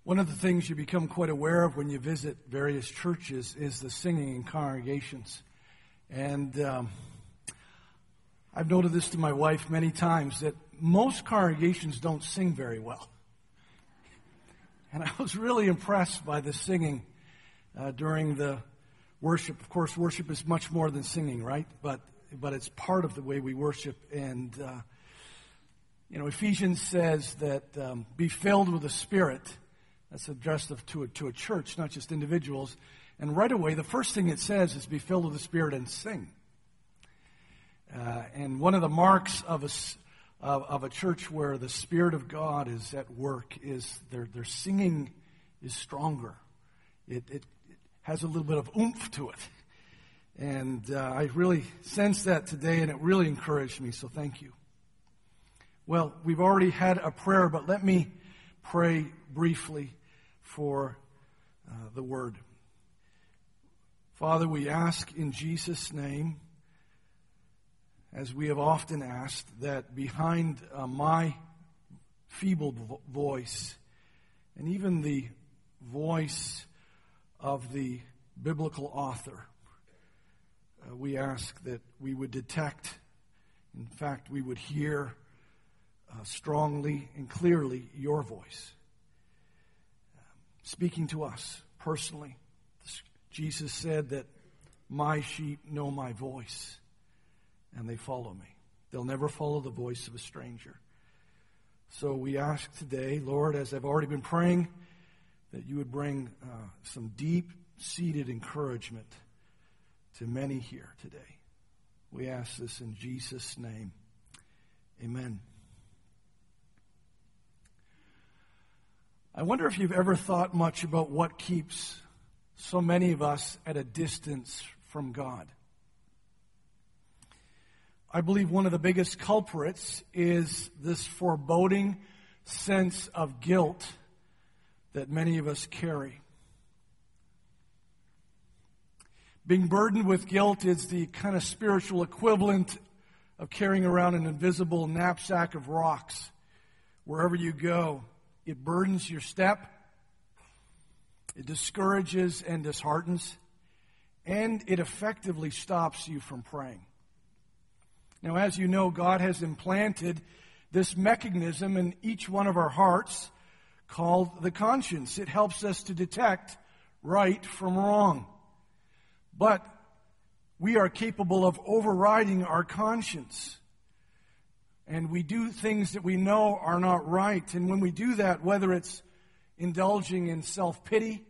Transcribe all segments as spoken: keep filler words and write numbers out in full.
One of the things you become quite aware of when you visit various churches is the singing in congregations. And um, I've noted this to my wife many times, that most congregations don't sing very well. And I was really impressed by the singing uh, during the worship. Of course, worship is much more than singing, right? But but it's part of the way we worship. And, uh, you know, Ephesians says that um, be filled with the Spirit. That's addressed to a, to a church, not just individuals. And right away, the first thing it says is be filled with the Spirit and sing. Uh, and one of the marks of a, of, of a church where the Spirit of God is at work is their, their singing is stronger. It, it, it has a little bit of oomph to it. And uh, I really sensed that today, and it really encouraged me, so thank you. Well, we've already had a prayer, but let me pray briefly for uh, the word. Father, we ask in Jesus' name, as we have often asked, that behind uh, my feeble vo- voice and even the voice of the biblical author, uh, we ask that we would detect, in fact, we would hear uh, strongly and clearly your voice. Speaking to us personally. Jesus said that my sheep know my voice and they follow me. They'll never follow the voice of a stranger. So we ask today, Lord, as I've already been praying, that you would bring uh, some deep-seated encouragement to many here today. We ask this in Jesus' name. Amen. I wonder if you've ever thought much about what keeps so many of us at a distance from God. I believe one of the biggest culprits is this foreboding sense of guilt that many of us carry. Being burdened with guilt is the kind of spiritual equivalent of carrying around an invisible knapsack of rocks wherever you go. It burdens your step, it discourages and disheartens, and it effectively stops you from praying. Now, as you know, God has implanted this mechanism in each one of our hearts called the conscience. It helps us to detect right from wrong. But we are capable of overriding our conscience. And we do things that we know are not right. And when we do that, whether it's indulging in self-pity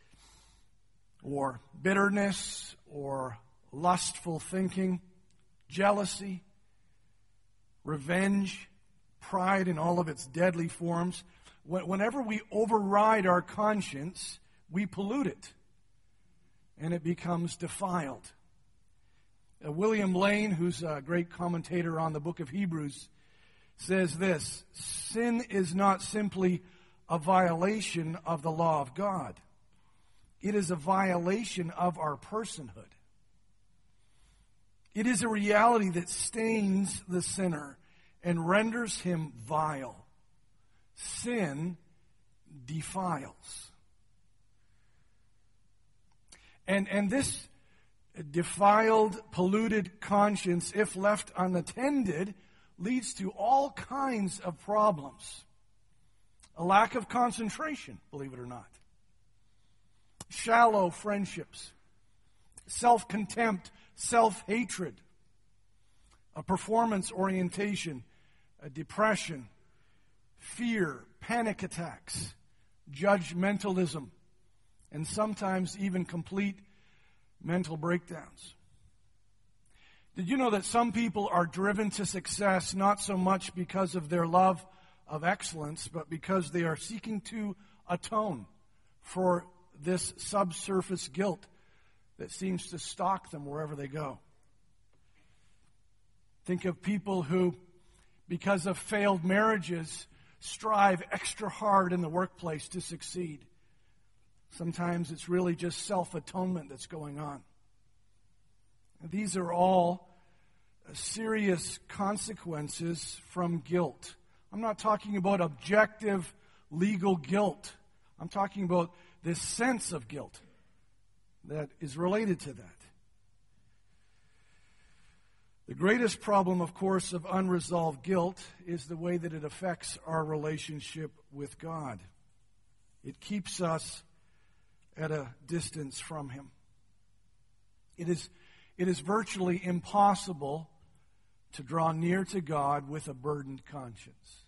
or bitterness or lustful thinking, jealousy, revenge, pride in all of its deadly forms, whenever we override our conscience, we pollute it. And it becomes defiled. Uh, William Lane, who's a great commentator on the book of Hebrews, says this: sin is not simply a violation of the law of God. It is a violation of our personhood. It is a reality that stains the sinner and renders him vile. Sin defiles. And, and this defiled, polluted conscience, if left unattended, leads to all kinds of problems. A lack of concentration, believe it or not. Shallow friendships. Self-contempt, self-hatred. A performance orientation, a depression, fear, panic attacks, judgmentalism, and sometimes even complete mental breakdowns. Did you know that some people are driven to success not so much because of their love of excellence, but because they are seeking to atone for this subsurface guilt that seems to stalk them wherever they go? Think of people who, because of failed marriages, strive extra hard in the workplace to succeed. Sometimes it's really just self-atonement that's going on. These are all serious consequences from guilt. I'm not talking about objective legal guilt. I'm talking about this sense of guilt that is related to that. The greatest problem, of course, of unresolved guilt is the way that it affects our relationship with God. It keeps us at a distance from Him. It is, it is virtually impossible to draw near to God with a burdened conscience.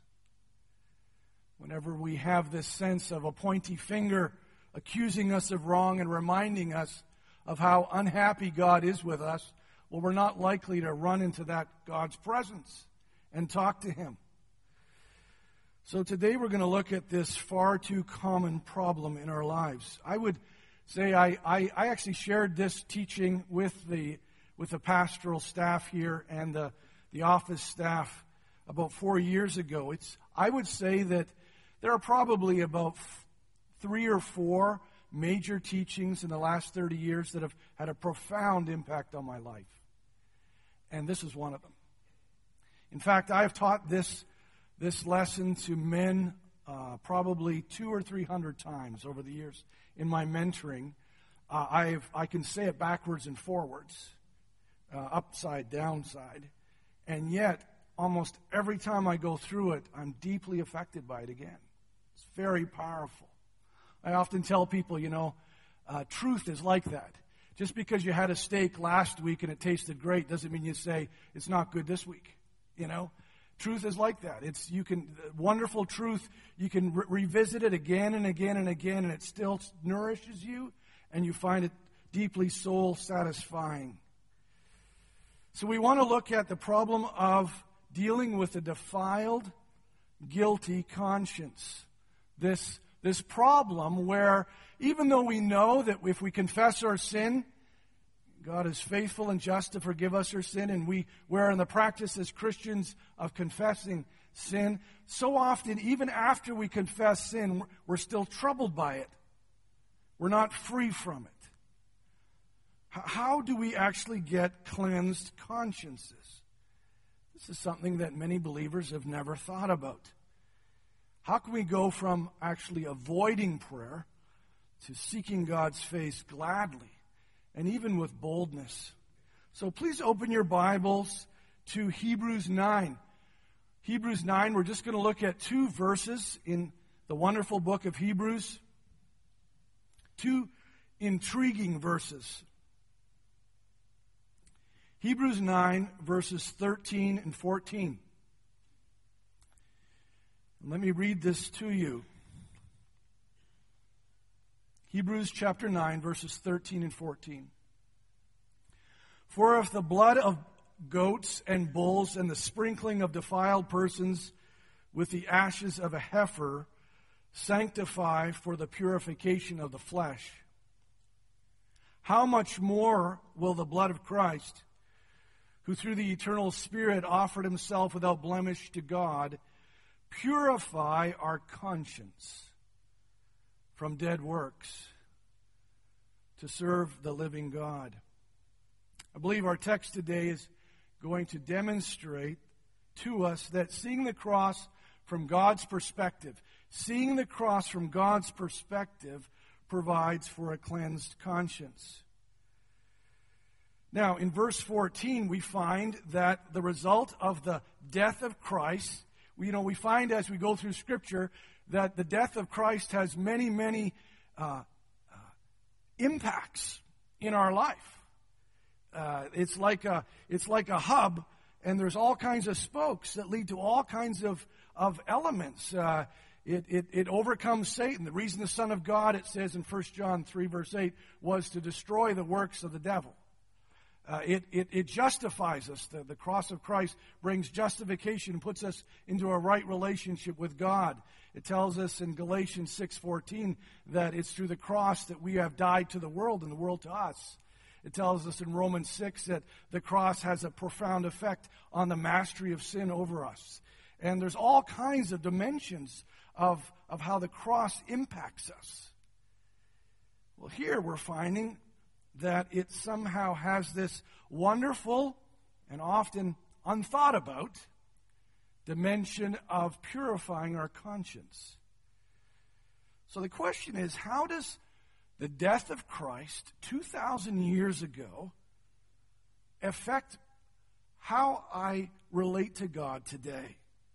Whenever we have this sense of a pointy finger accusing us of wrong and reminding us of how unhappy God is with us, well, we're not likely to run into that God's presence and talk to Him. So today we're going to look at this far too common problem in our lives. I would say I, I, I actually shared this teaching with the with the pastoral staff here and the, the office staff about four years ago. It's I would say that there are probably about f- three or four major teachings in the last thirty years that have had a profound impact on my life. And this is one of them. In fact, I have taught this, this lesson to men uh, probably two or three hundred times over the years in my mentoring. Uh, I've, I can say it backwards and forwards, uh, upside, downside. And yet, almost every time I go through it, I'm deeply affected by it again. It's very powerful. I often tell people, you know, uh, truth is like that. Just because you had a steak last week and it tasted great doesn't mean you say it's not good this week. You know, truth is like that. It's you can wonderful truth. You can re- revisit it again and again and again, and it still nourishes you, and you find it deeply soul satisfying. So we want to look at the problem of dealing with a defiled, guilty conscience. This this problem where even though we know that if we confess our sin, God is faithful and just to forgive us our sin, and we, we're in the practice as Christians of confessing sin, so often, even after we confess sin, we're still troubled by it. We're not free from it. How do we actually get cleansed consciences? This is something that many believers have never thought about. How can we go from actually avoiding prayer to seeking God's face gladly and even with boldness? So please open your Bibles to Hebrews nine. Hebrews nine, we're just going to look at two verses in the wonderful book of Hebrews. Two intriguing verses. Hebrews nine, verses thirteen and fourteen. Let me read this to you. Hebrews chapter nine, verses thirteen and fourteen. For if the blood of goats and bulls and the sprinkling of defiled persons with the ashes of a heifer sanctify for the purification of the flesh, how much more will the blood of Christ, who through the eternal Spirit offered himself without blemish to God, purify our conscience from dead works to serve the living God. I believe our text today is going to demonstrate to us that seeing the cross from God's perspective, seeing the cross from God's perspective provides for a cleansed conscience. Now, in verse fourteen, we find that the result of the death of Christ, you know, we find as we go through Scripture that the death of Christ has many, many uh, uh, impacts in our life. Uh, it's like a it's like a hub, and there's all kinds of spokes that lead to all kinds of of elements. Uh, it, it it overcomes Satan. The reason the Son of God, it says in First John three verse eight, was to destroy the works of the devil. Uh, it, it, it justifies us. The, the cross of Christ brings justification and puts us into a right relationship with God. It tells us in Galatians six fourteen that it's through the cross that we have died to the world and the world to us. It tells us in Romans six that the cross has a profound effect on the mastery of sin over us. And there's all kinds of dimensions of, of how the cross impacts us. Well, here we're finding that it somehow has this wonderful and often unthought about dimension of purifying our conscience. So the question is, how does the death of Christ two thousand years ago affect how I relate to God today?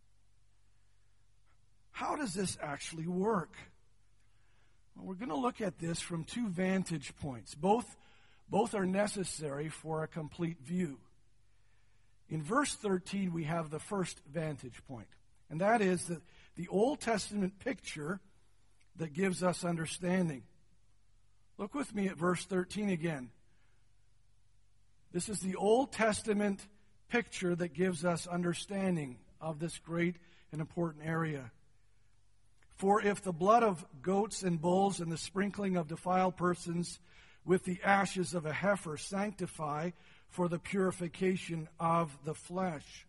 How does this actually work? Well, we're going to look at this from two vantage points. Both, both are necessary for a complete view. In verse thirteen, we have the first vantage point, and that is that the Old Testament picture that gives us understanding. Look with me at verse thirteen again. This is the Old Testament picture that gives us understanding of this great and important area. For if the blood of goats and bulls and the sprinkling of defiled persons with the ashes of a heifer sanctify for the purification of the flesh.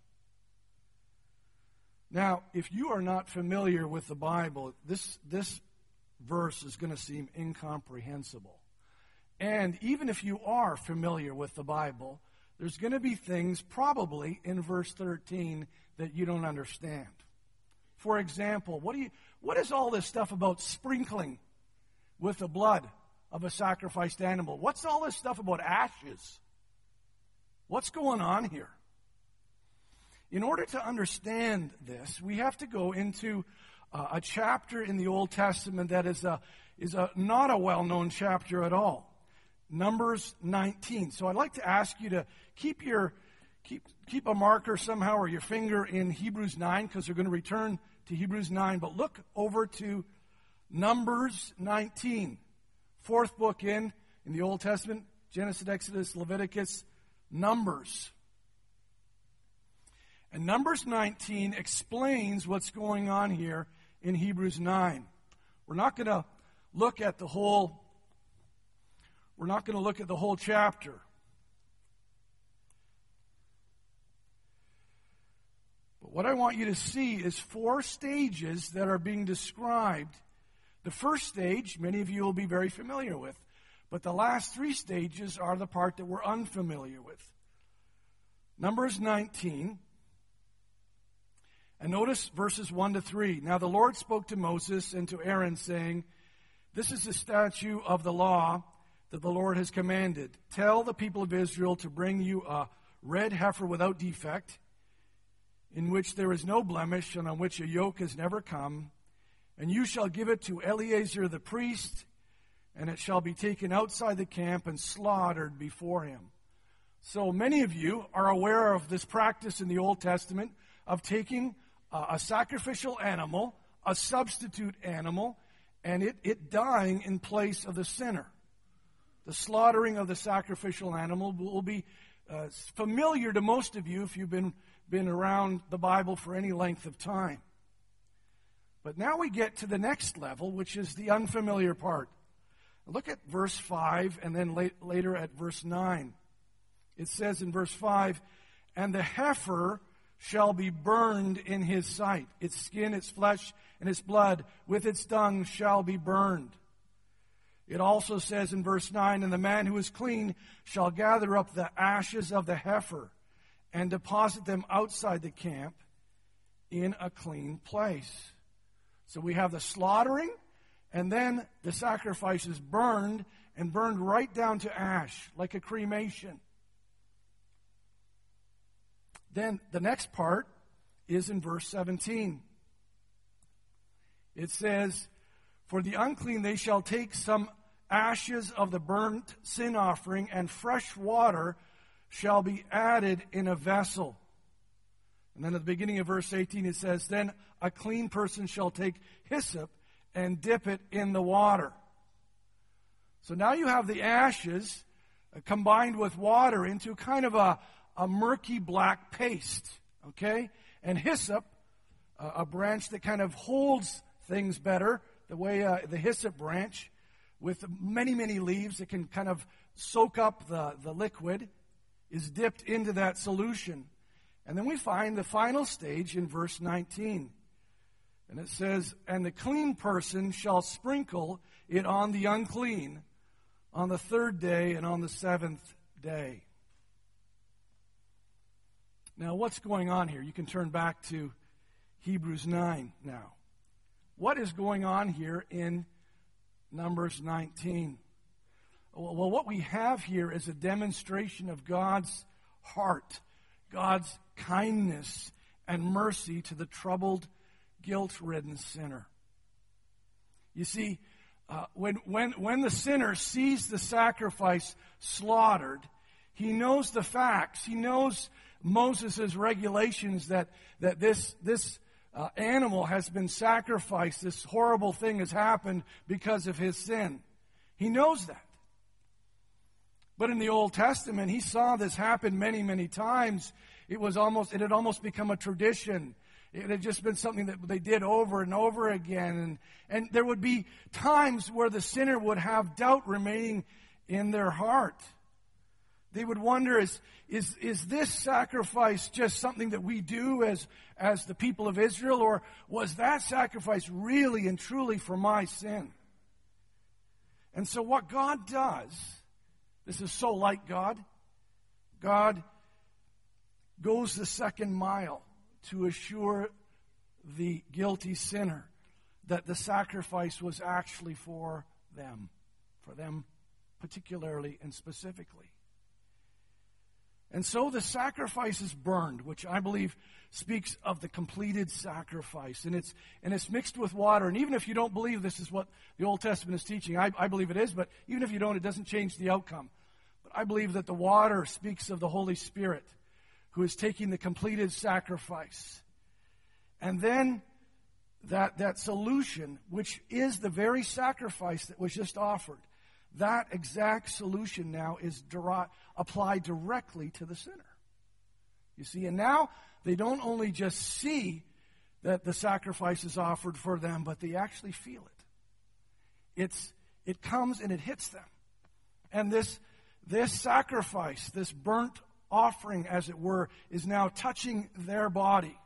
Now, if you are not familiar with the Bible, this, this verse is going to seem incomprehensible. And even if you are familiar with the Bible, there's going to be things probably in verse thirteen that you don't understand. For example, what do you, what is all this stuff about sprinkling with the blood of a sacrificed animal? What's all this stuff about ashes? What's going on here? In order to understand this, we have to go into uh, a chapter in the Old Testament that is a, is a, not a well-known chapter at all. Numbers nineteen. So I'd like to ask you to keep your keep keep a marker somehow or your finger in Hebrews nine, because we're going to return to Hebrews nine. But look over to Numbers nineteen. Fourth book in, in the Old Testament. Genesis, Exodus, Leviticus, Numbers. And Numbers nineteen explains what's going on here in Hebrews nine. We're not going to look at the whole We're not going to look at the whole chapter. But what I want you to see is four stages that are being described. The first stage, many of you will be very familiar with. But the last three stages are the part that we're unfamiliar with. Numbers nineteen. And notice verses one to three. Now the Lord spoke to Moses and to Aaron, saying, "This is the statute of the law that the Lord has commanded. Tell the people of Israel to bring you a red heifer without defect, in which there is no blemish, and on which a yoke has never come. And you shall give it to Eleazar the priest, and it shall be taken outside the camp and slaughtered before him." So many of you are aware of this practice in the Old Testament of taking uh, a sacrificial animal, a substitute animal, and it, it dying in place of the sinner. The slaughtering of the sacrificial animal will be uh, familiar to most of you if you've been, been around the Bible for any length of time. But now we get to the next level, which is the unfamiliar part. Look at verse five and then la- later at verse nine. It says in verse five, "And the heifer shall be burned in his sight. Its skin, its flesh, and its blood with its dung shall be burned." It also says in verse nine, "And the man who is clean shall gather up the ashes of the heifer and deposit them outside the camp in a clean place." So we have the slaughtering, and then the sacrifice is burned, and burned right down to ash, like a cremation. Then the next part is in verse seventeen. It says, "For the unclean they shall take some ashes of the burnt sin offering, and fresh water shall be added in a vessel." And then at the beginning of verse eighteen it says, "Then a clean person shall take hyssop and dip it in the water." So now you have the ashes uh, combined with water into kind of a, a murky black paste, okay? And hyssop, uh, a branch that kind of holds things better, the way uh, the hyssop branch, with many, many leaves that can kind of soak up the, the liquid, is dipped into that solution. And then we find the final stage in verse nineteen. And it says, "And the clean person shall sprinkle it on the unclean on the third day and on the seventh day." Now, what's going on here? You can turn back to Hebrews nine now. What is going on here in Numbers nineteen. Well, what we have here is a demonstration of God's heart, God's kindness and mercy to the troubled, guilt-ridden sinner. You see, uh, when, when, when the sinner sees the sacrifice slaughtered, he knows the facts. He knows Moses' regulations that, that this, this uh, animal has been sacrificed. This horrible thing has happened because of his sin. He knows that. But in the Old Testament, he saw this happen many, many times. It was almost, it had almost become a tradition. It had just been something that they did over and over again. And, and there would be times where the sinner would have doubt remaining in their heart. They would wonder, is, is, is this sacrifice just something that we do as, as the people of Israel, or was that sacrifice really and truly for my sin? And so what God does, this is so like God, God goes the second mile to assure the guilty sinner that the sacrifice was actually for them, for them particularly and specifically. And so the sacrifice is burned, which I believe speaks of the completed sacrifice. And it's and it's mixed with water. And even if you don't believe this is what the Old Testament is teaching, I, I believe it is, but even if you don't, it doesn't change the outcome. But I believe that the water speaks of the Holy Spirit, who is taking the completed sacrifice. And then that, that solution, which is the very sacrifice that was just offered, that exact solution now is deri- applied directly to the sinner. You see, and now they don't only just see that the sacrifice is offered for them, but they actually feel it. It's, it comes and it hits them. And this, this sacrifice, this burnt offering, as it were, is now touching their body.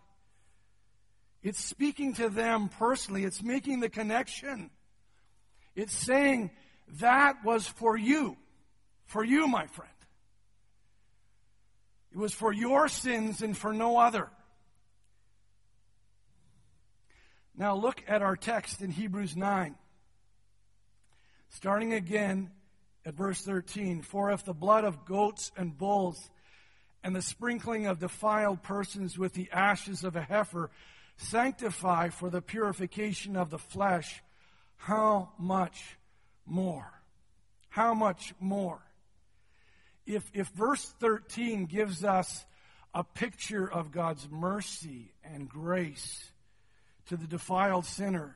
It's speaking to them personally. It's making the connection. It's saying, that was for you. For you, my friend. It was for your sins and for no other. Now look at our text in Hebrews nine. Starting again at verse thirteen. For if the blood of goats and bulls and the sprinkling of defiled persons with the ashes of a heifer sanctify for the purification of the flesh, how much more? How much more? If, if verse thirteen gives us a picture of God's mercy and grace to the defiled sinner,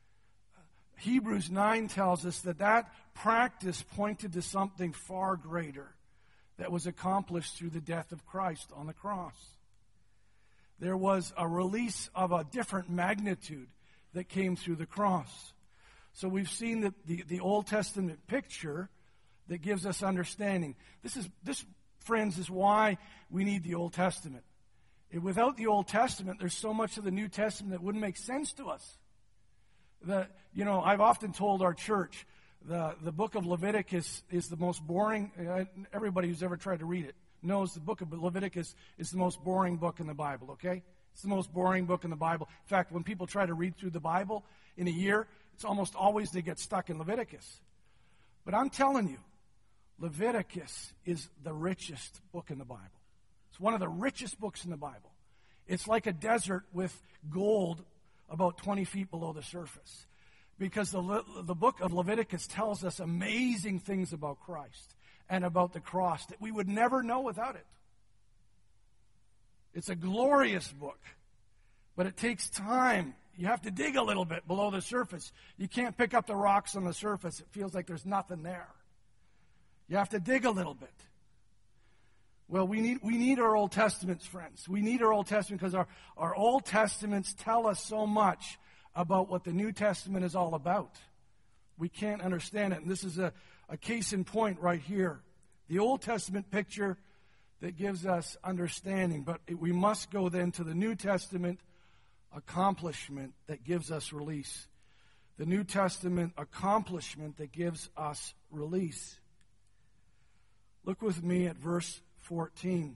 Hebrews nine tells us that that practice pointed to something far greater that was accomplished through the death of Christ on the cross. There was a release of a different magnitude that came through the cross. So we've seen the, the, the Old Testament picture that gives us understanding. This is this, friends, is why we need the Old Testament. It, without the Old Testament, there's so much of the New Testament that wouldn't make sense to us. The, you know, I've often told our church the, the book of Leviticus is the most boring. Uh, everybody who's ever tried to read it knows the book of Leviticus is the most boring book in the Bible, okay? It's the most boring book in the Bible. In fact, when people try to read through the Bible in a year, it's almost always they get stuck in Leviticus. But I'm telling you, Leviticus is the richest book in the Bible. It's one of the richest books in the Bible. It's like a desert with gold about twenty feet below the surface. Because the, the book of Leviticus tells us amazing things about Christ and about the cross that we would never know without it. It's a glorious book, but it takes time. You have to dig a little bit below the surface. You can't pick up the rocks on the surface. It feels like there's nothing there. You have to dig a little bit. Well, we need we need our Old Testaments, friends. We need our Old Testament because our, our Old Testaments tell us so much about what the New Testament is all about. We can't understand it. And this is a, a case in point right here. The Old Testament picture that gives us understanding. But it, we must go then to the New Testament accomplishment that gives us release. The New Testament accomplishment that gives us release. Look with me at verse fourteen.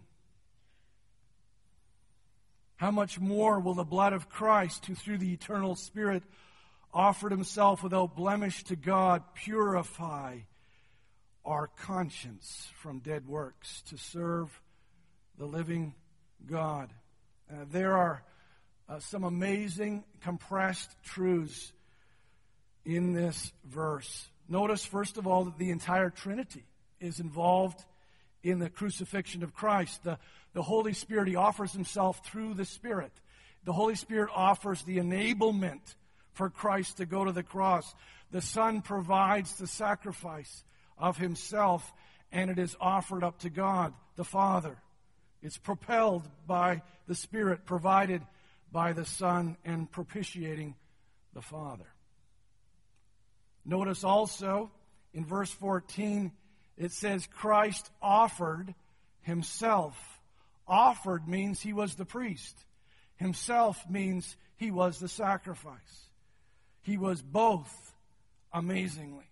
How much more will the blood of Christ, who through the eternal Spirit offered himself without blemish to God, purify our conscience from dead works to serve the living God. Uh, there are uh, some amazing compressed truths in this verse. Notice, first of all, that the entire Trinity is involved in the crucifixion of Christ. The, the Holy Spirit, he offers himself through the Spirit. The Holy Spirit offers the enablement for Christ to go to the cross. The Son provides the sacrifice of himself, and it is offered up to God, the Father. It's propelled by the Spirit, provided by the Son, and propitiating the Father. Notice also in verse fourteen, it says Christ offered himself. Offered means he was the priest. Himself means he was the sacrifice. He was both amazingly.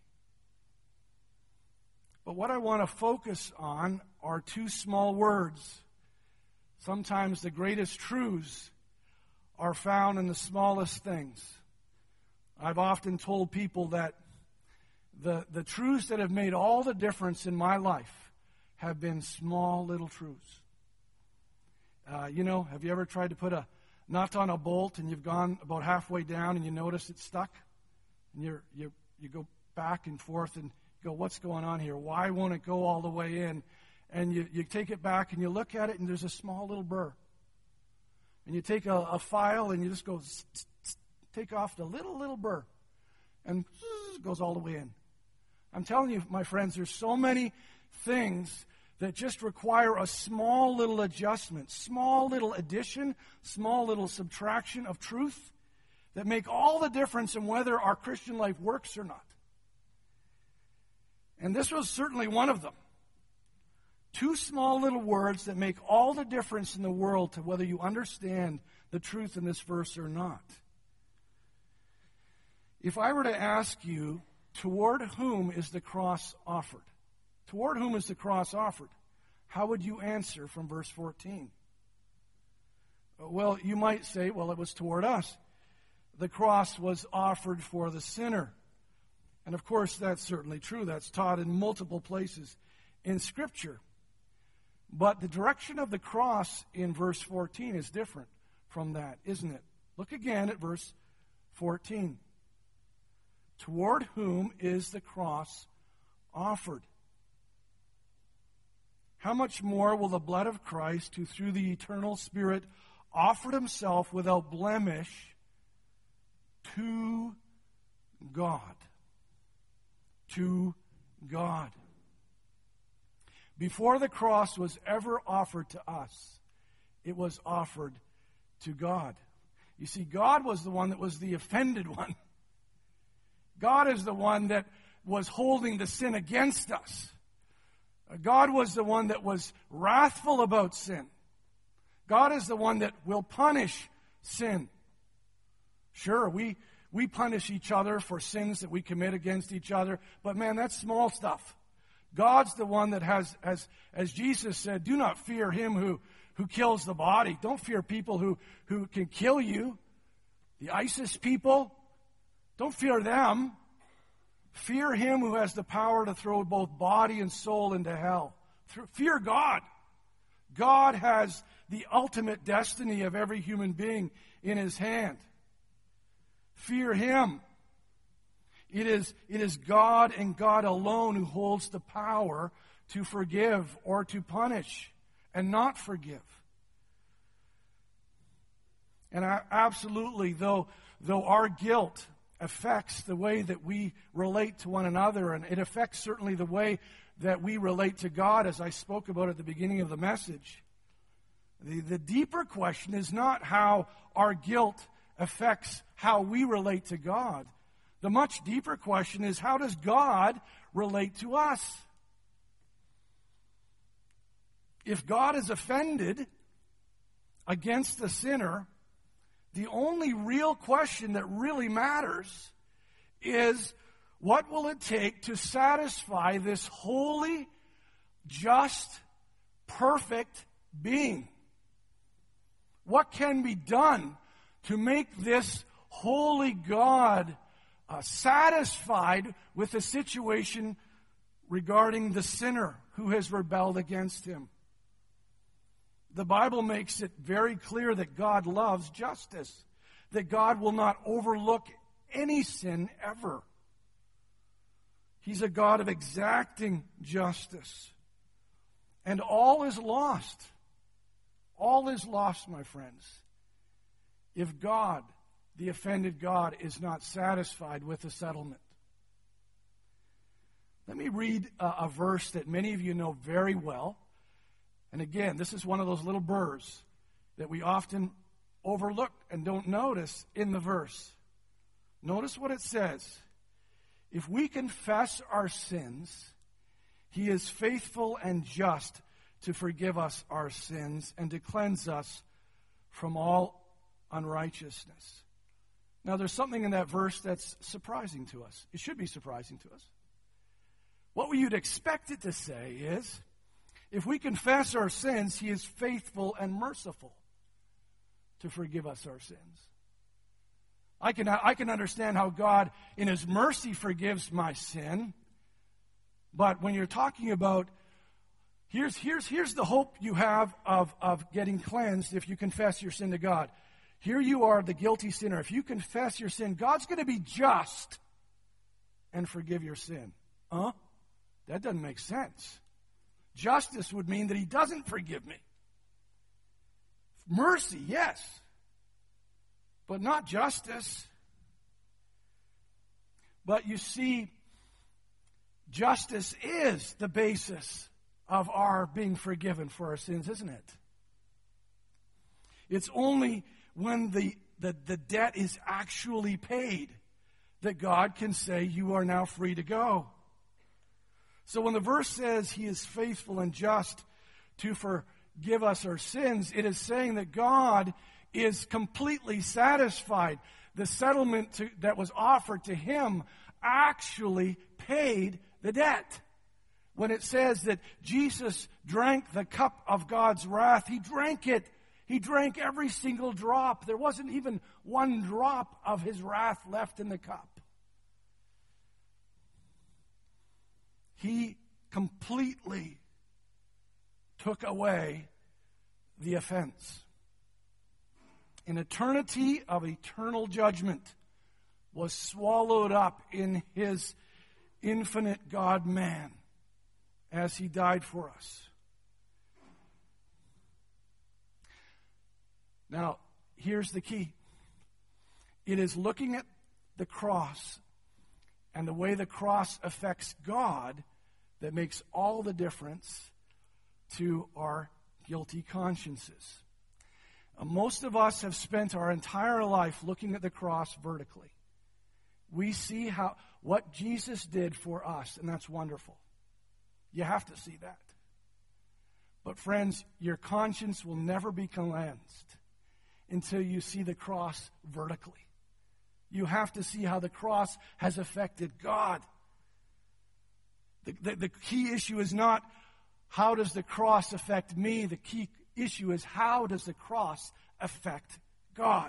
But what I want to focus on are two small words. Sometimes the greatest truths are found in the smallest things. I've often told people that the, the truths that have made all the difference in my life have been small little truths. Uh, you know, have you ever tried to put a nut on a bolt and you've gone about halfway down and you notice it's stuck? And you're, you you go back and forth and go, what's going on here? Why won't it go all the way in? And you, you take it back and you look at it and there's a small little burr. And you take a, a file and you just go, tss, tss, tss, take off the little, little burr. And it goes all the way in. I'm telling you, my friends, there's so many things that just require a small little adjustment, small little addition, small little subtraction of truth that make all the difference in whether our Christian life works or not. And this was certainly one of them. Two small little words that make all the difference in the world to whether you understand the truth in this verse or not. If I were to ask you, toward whom is the cross offered? Toward whom is the cross offered? How would you answer from verse fourteen? Well, you might say, well, it was toward us. The cross was offered for the sinner. And of course, that's certainly true. That's taught in multiple places in Scripture. But the direction of the cross in verse fourteen is different from that, isn't it? Look again at verse fourteen. Toward whom is the cross offered? How much more will the blood of Christ, who through the eternal Spirit offered himself without blemish to God? To God. Before the cross was ever offered to us, it was offered to God. You see, God was the one that was the offended one. God is the one that was holding the sin against us. God was the one that was wrathful about sin. God is the one that will punish sin. Sure, we, we punish each other for sins that we commit against each other, but man, that's small stuff. God's the one that has, as, as Jesus said, do not fear him who, who kills the body. Don't fear people who, who can kill you. The ISIS people, don't fear them. Fear him who has the power to throw both body and soul into hell. Fear God. God has the ultimate destiny of every human being in his hand. Fear him. It is, it is God and God alone who holds the power to forgive or to punish and not forgive. And I, absolutely, though, though our guilt affects the way that we relate to one another, and it affects certainly the way that we relate to God, as I spoke about at the beginning of the message. The, the deeper question is not how our guilt affects how we relate to God. The much deeper question is, how does God relate to us? If God is offended against the sinner, the only real question that really matters is, what will it take to satisfy this holy, just, perfect being? What can be done to make this holy God uh, satisfied with the situation regarding the sinner who has rebelled against him. The Bible makes it very clear that God loves justice, that God will not overlook any sin ever. He's a God of exacting justice. And all is lost. All is lost, my friends, if God, the offended God, is not satisfied with the settlement. Let me read a, a verse that many of you know very well. And again, this is one of those little burrs that we often overlook and don't notice in the verse. Notice what it says. If we confess our sins, He is faithful and just to forgive us our sins and to cleanse us from all unrighteousness. Now, there's something in that verse that's surprising to us. It should be surprising to us. What you'd expect it to say is, if we confess our sins, He is faithful and merciful to forgive us our sins. I can, I can understand how God, in His mercy, forgives my sin. But when you're talking about, here's, here's, here's the hope you have of, of getting cleansed if you confess your sin to God. Here you are, the guilty sinner. If you confess your sin, God's going to be just and forgive your sin. Huh? That doesn't make sense. Justice would mean that He doesn't forgive me. Mercy, yes, but not justice. But you see, justice is the basis of our being forgiven for our sins, isn't it? It's only when the, the, the debt is actually paid that God can say, you are now free to go. So when the verse says He is faithful and just to forgive us our sins, it is saying that God is completely satisfied. The settlement to, that was offered to Him actually paid the debt. When it says that Jesus drank the cup of God's wrath, He drank it. He drank every single drop. There wasn't even one drop of His wrath left in the cup. He completely took away the offense. An eternity of eternal judgment was swallowed up in His infinite God-man as He died for us. Now, here's the key. It is looking at the cross and the way the cross affects God that makes all the difference to our guilty consciences. Uh, most of us have spent our entire life looking at the cross vertically. We see how what Jesus did for us, and that's wonderful. You have to see that. But friends, your conscience will never be cleansed until you see the cross vertically. You have to see how the cross has affected God. The, the, the key issue is not how does the cross affect me. The key issue is how does the cross affect God.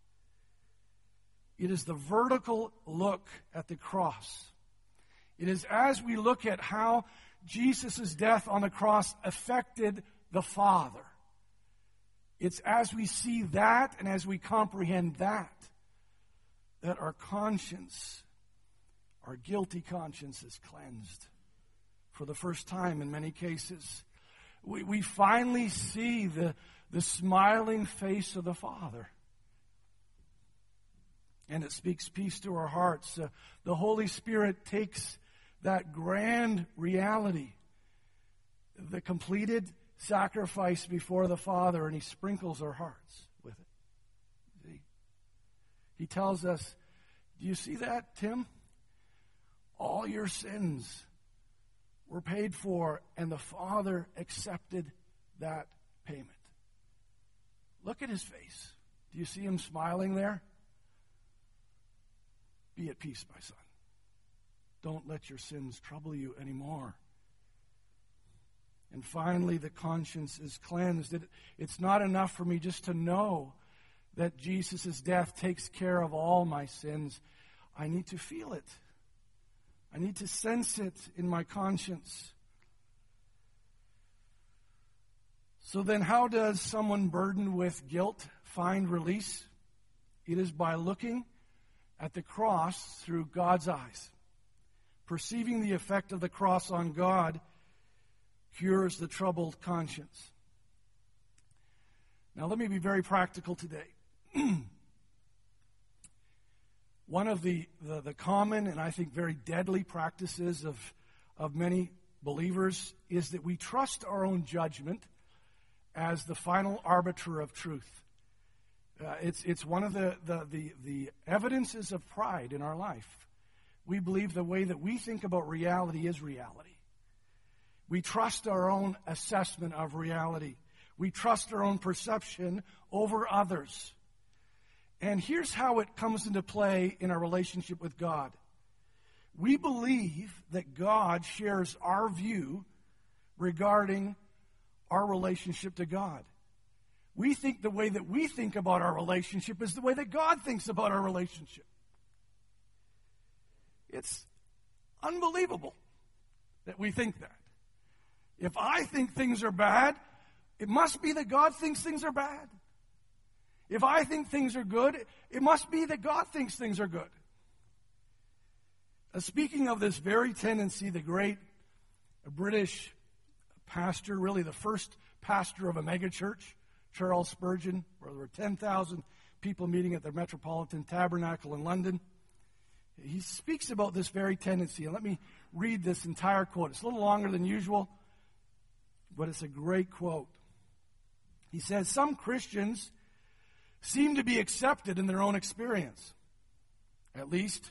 It is the vertical look at the cross. It is as we look at how Jesus' death on the cross affected the Father. It's as we see that and as we comprehend that, that our conscience, our guilty conscience is cleansed. For the first time in many cases, we, we finally see the, the smiling face of the Father. And it speaks peace to our hearts. Uh, the Holy Spirit takes that grand reality, the completed sacrifice before the Father, and He sprinkles our hearts with it. See? He tells us, do you see that, Tim? All your sins were paid for, and the Father accepted that payment. Look at His face. Do you see Him smiling there? Be at peace, my son. Don't let your sins trouble you anymore. And finally, the conscience is cleansed. It, it's not enough for me just to know that Jesus' death takes care of all my sins. I need to feel it. I need to sense it in my conscience. So then how does someone burdened with guilt find release? It is by looking at the cross through God's eyes. Perceiving the effect of the cross on God cures the troubled conscience. Now let me be very practical today. One of the, the, the common and I think very deadly practices of, of many believers is that we trust our own judgment as the final arbiter of truth. Uh, it's, it's one of the, the, the, the evidences of pride in our life. We believe the way that we think about reality is reality. We trust our own assessment of reality. We trust our own perception over others. And here's how it comes into play in our relationship with God. We believe that God shares our view regarding our relationship to God. We think the way that we think about our relationship is the way that God thinks about our relationship. It's unbelievable that we think that. If I think things are bad, it must be that God thinks things are bad. If I think things are good, it must be that God thinks things are good. Uh, speaking of this very tendency, the great British pastor, really the first pastor of a megachurch, Charles Spurgeon, where there were ten thousand people meeting at the Metropolitan Tabernacle in London, he speaks about this very tendency. And let me read this entire quote. It's a little longer than usual, but it's a great quote. He says, "Some Christians seem to be accepted in their own experience. At least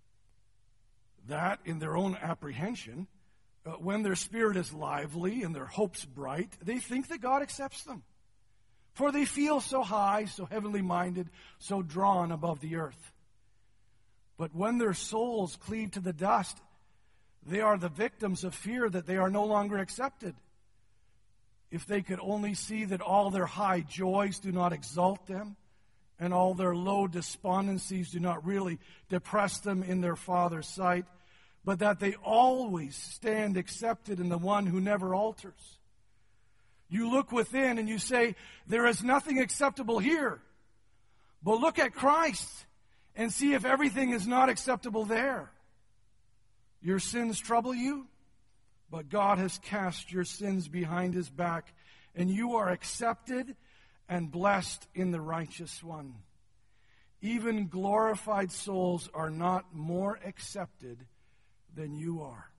that in their own apprehension. Uh, when their spirit is lively and their hopes bright, they think that God accepts them. For they feel so high, so heavenly minded, so drawn above the earth. But when their souls cleave to the dust, they are the victims of fear that they are no longer accepted. If they could only see that all their high joys do not exalt them, and all their low despondencies do not really depress them in their Father's sight, but that they always stand accepted in the one who never alters. You look within and you say, there is nothing acceptable here. But look at Christ and see if everything is not acceptable there. Your sins trouble you, but God has cast your sins behind his back, and you are accepted and blessed in the righteous one. Even glorified souls are not more accepted than you are."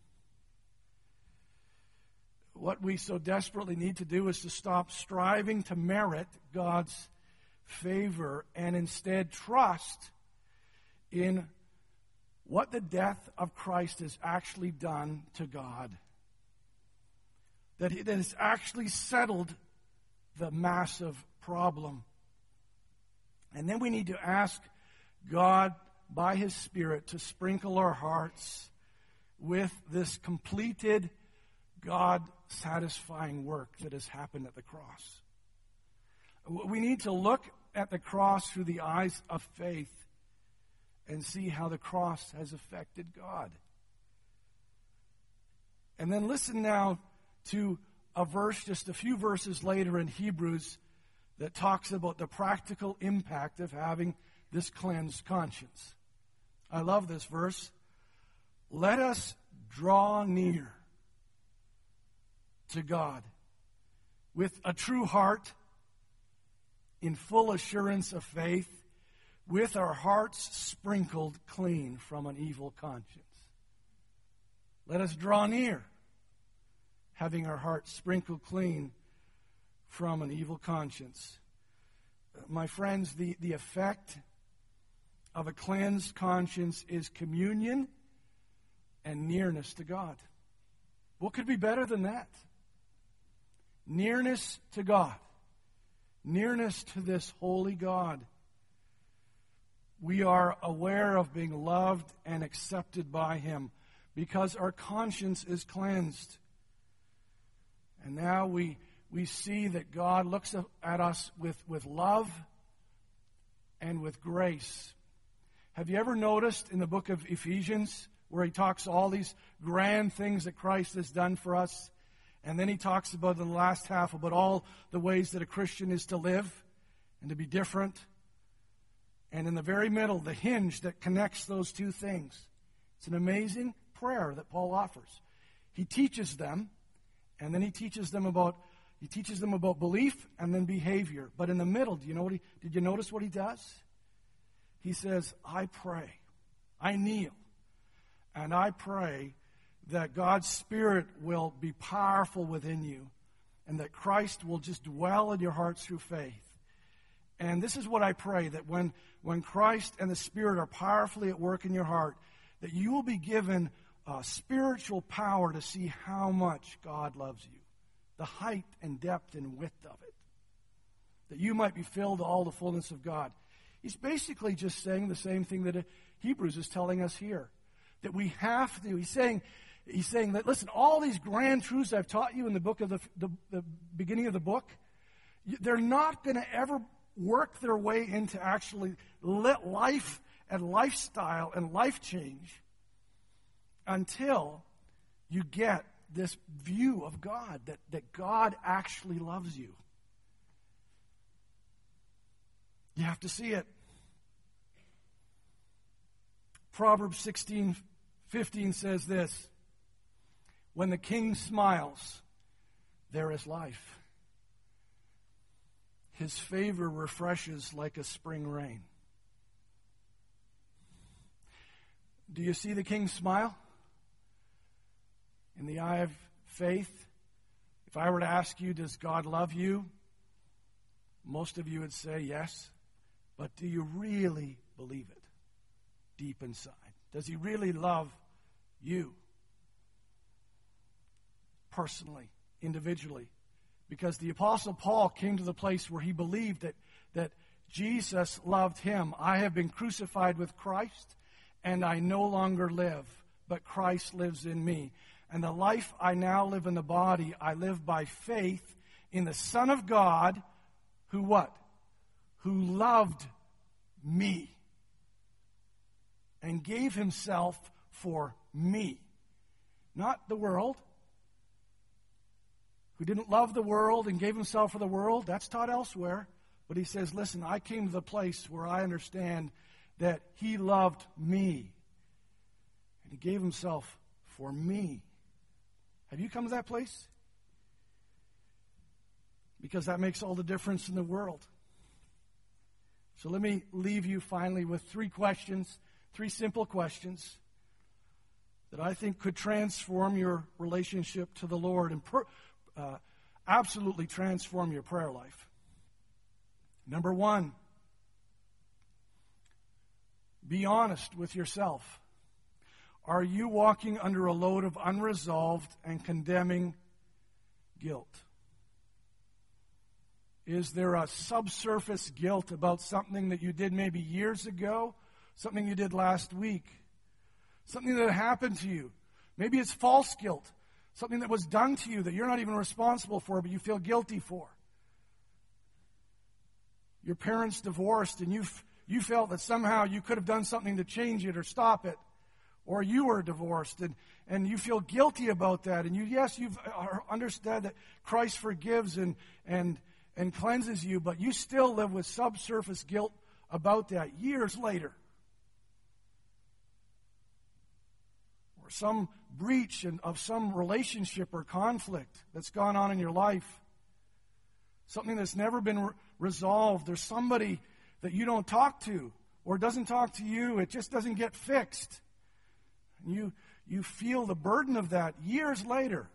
What we so desperately need to do is to stop striving to merit God's favor and instead trust in what the death of Christ has actually done to God. That it has actually settled the massive problem. And then we need to ask God by his Spirit to sprinkle our hearts with this completed, God-satisfying work that has happened at the cross. We need to look at the cross through the eyes of faith and see how the cross has affected God. And then listen now to a verse just a few verses later in Hebrews that talks about the practical impact of having this cleansed conscience. I love this verse. Let us draw near to God with a true heart, in full assurance of faith, with our hearts sprinkled clean from an evil conscience. Let us draw near, having our hearts sprinkled clean from an evil conscience. My friends, the, the effect of a cleansed conscience is communion and nearness to God. What could be better than that? Nearness to God. Nearness to this holy God. We are aware of being loved and accepted by him because our conscience is cleansed. And now we we see that God looks at us with, with love and with grace, Have you ever noticed in the book of Ephesians where he talks all these grand things that Christ has done for us? And then he talks about in the last half about all the ways that a Christian is to live and to be different. And in the very middle, the hinge that connects those two things. It's an amazing prayer that Paul offers. He teaches them, and then he teaches them about he teaches them about belief and then behavior. But in the middle, do you know what he did you notice what he does? He says, I pray, I kneel, and I pray that God's Spirit will be powerful within you and that Christ will just dwell in your hearts through faith. And this is what I pray, that when, when Christ and the Spirit are powerfully at work in your heart, that you will be given uh, spiritual power to see how much God loves you, the height and depth and width of it, that you might be filled to all the fullness of God. He's basically just saying the same thing that Hebrews is telling us here, that we have to. He's saying, he's saying that, listen, all these grand truths I've taught you in the book of the, the, the beginning of the book, they're not going to ever work their way into actually life and lifestyle and life change until you get this view of God, that, that God actually loves you. You have to see it. Proverbs sixteen fifteen says this, when the king smiles, there is life. His favor refreshes like a spring rain. Do you see the king's smile? In the eye of faith, if I were to ask you, does God love you? Most of you would say yes. But do you really believe it deep inside? Does he really love you? Personally, individually. Because the Apostle Paul came to the place where he believed that, that Jesus loved him. I have been crucified with Christ, and I no longer live, but Christ lives in me. And the life I now live in the body, I live by faith in the Son of God, who what? Who loved me and gave himself for me. Not the world. Who didn't love the world and gave himself for the world. That's taught elsewhere. But he says, listen, I came to the place where I understand that he loved me. And he gave himself for me. Have you come to that place? Because that makes all the difference in the world. So let me leave you finally with three questions, three simple questions that I think could transform your relationship to the Lord and per, uh, absolutely transform your prayer life. Number one, be honest with yourself. Are you walking under a load of unresolved and condemning guilt? Is there a subsurface guilt about something that you did maybe years ago, something you did last week, something that happened to you? Maybe it's false guilt, something that was done to you that you're not even responsible for, but you feel guilty for. Your parents divorced and you you felt that somehow you could have done something to change it or stop it. Or you were divorced, and, and you feel guilty about that. And you, yes, you've understood that Christ forgives and, and, and cleanses you, but you still live with subsurface guilt about that years later. Or some breach in, of some relationship or conflict that's gone on in your life. Something that's never been re- resolved. There's somebody that you don't talk to or doesn't talk to you. It just doesn't get fixed. And you, you feel the burden of that years later.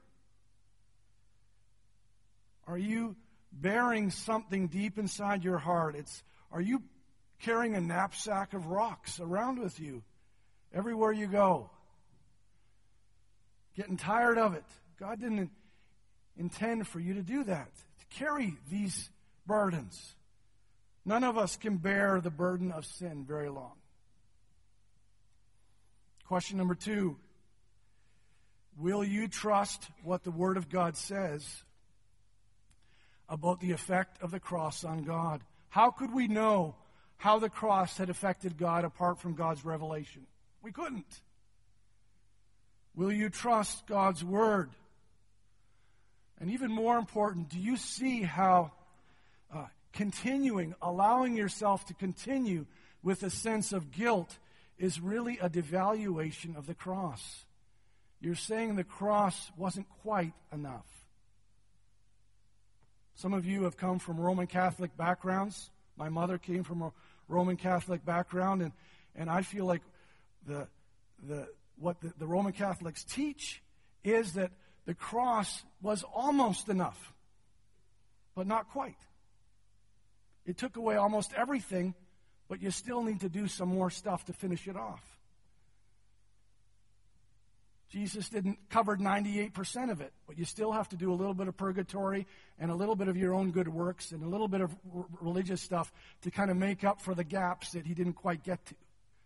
Are you bearing something deep inside your heart? It's, are you carrying a knapsack of rocks around with you everywhere you go? Getting tired of it. God didn't intend for you to do that, to carry these burdens. None of us can bear the burden of sin very long. Question number two, will you trust what the Word of God says about the effect of the cross on God? How could we know how the cross had affected God apart from God's revelation. We couldn't. Will you trust God's word? And even more important, do you see how uh, continuing, allowing yourself to continue with a sense of guilt is really a devaluation of the cross? You're saying the cross wasn't quite enough. Some of you have come from Roman Catholic backgrounds. My mother came from a Roman Catholic background, and, and I feel like the the what the, the Roman Catholics teach is that the cross was almost enough, but not quite. It took away almost everything, but you still need to do some more stuff to finish it off. Jesus didn't cover ninety-eight percent of it, but you still have to do a little bit of purgatory and a little bit of your own good works and a little bit of r- religious stuff to kind of make up for the gaps that he didn't quite get to.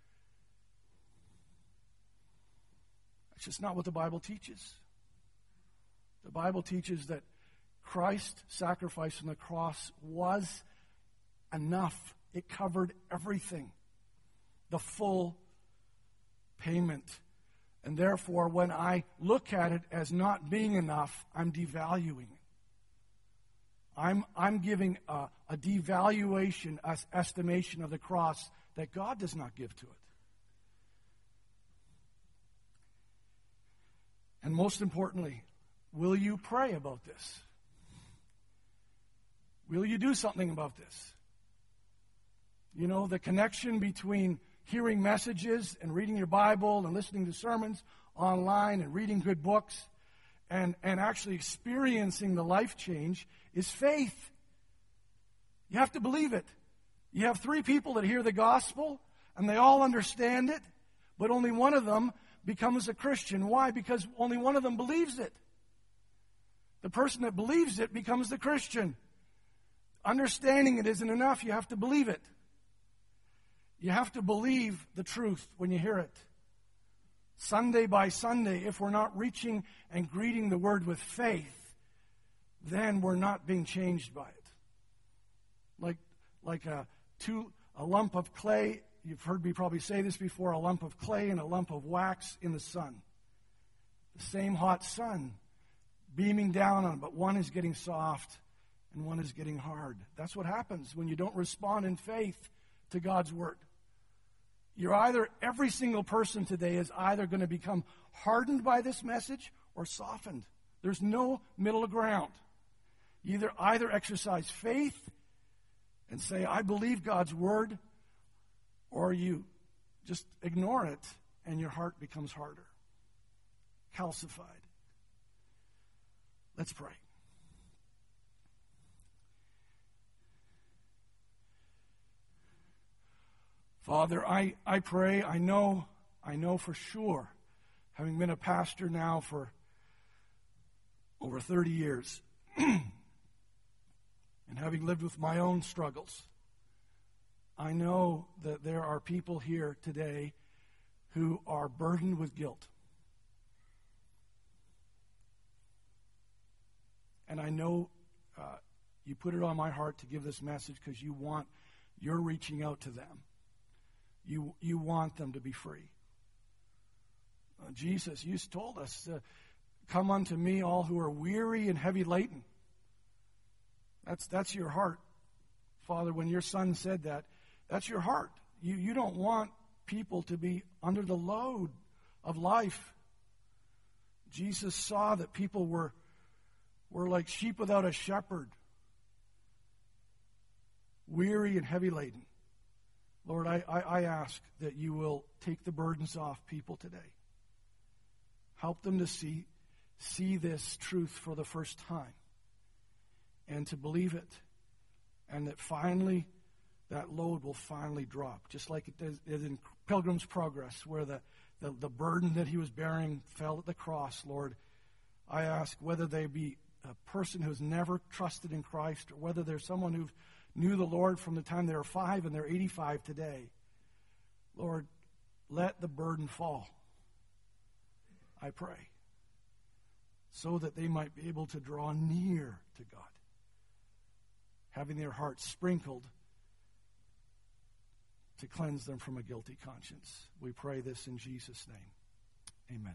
That's just not what the Bible teaches. The Bible teaches that Christ's sacrifice on the cross was enough. It covered everything. The full payment. And therefore, when I look at it as not being enough, I'm devaluing it. I'm, I'm giving a, a devaluation, a estimation of the cross that God does not give to it. And most importantly, will you pray about this? Will you do something about this? You know, the connection between hearing messages and reading your Bible and listening to sermons online and reading good books and, and actually experiencing the life change is faith. You have to believe it. You have three people that hear the gospel and they all understand it, but only one of them becomes a Christian. Why? Because only one of them believes it. The person that believes it becomes the Christian. Understanding it isn't enough. You have to believe it. You have to believe the truth when you hear it. Sunday by Sunday, if we're not reaching and greeting the word with faith, then we're not being changed by it. Like, like a, two, a lump of clay, you've heard me probably say this before, a lump of clay and a lump of wax in the sun. The same hot sun beaming down on it, but one is getting soft and one is getting hard. That's what happens when you don't respond in faith to God's word. You're either, every single person today is either going to become hardened by this message or softened. There's no middle ground. You either, either exercise faith and say, I believe God's word, or you just ignore it and your heart becomes harder, calcified. Let's pray. Father, I, I pray, I know, I know for sure, having been a pastor now for over thirty years, and having lived with my own struggles, I know that there are people here today who are burdened with guilt. And I know uh, you put it on my heart to give this message because you want, you're reaching out to them. You, you want them to be free. Uh, Jesus, you told us, uh, come unto me all who are weary and heavy laden. That's, that's your heart. Father, when your son said that, that's your heart. You, you don't want people to be under the load of life. Jesus saw that people were, were like sheep without a shepherd, weary and heavy laden. Lord, I, I, I ask that you will take the burdens off people today. Help them to see, see this truth for the first time and to believe it. And that finally, that load will finally drop, just like it did in Pilgrim's Progress, where the, the, the burden that he was bearing fell at the cross. Lord, I ask whether they be a person who's never trusted in Christ or whether there's someone who knew the Lord from the time they were five and they're eighty-five today. Lord, let the burden fall, I pray, so that they might be able to draw near to God, having their hearts sprinkled to cleanse them from a guilty conscience. We pray this in Jesus' name.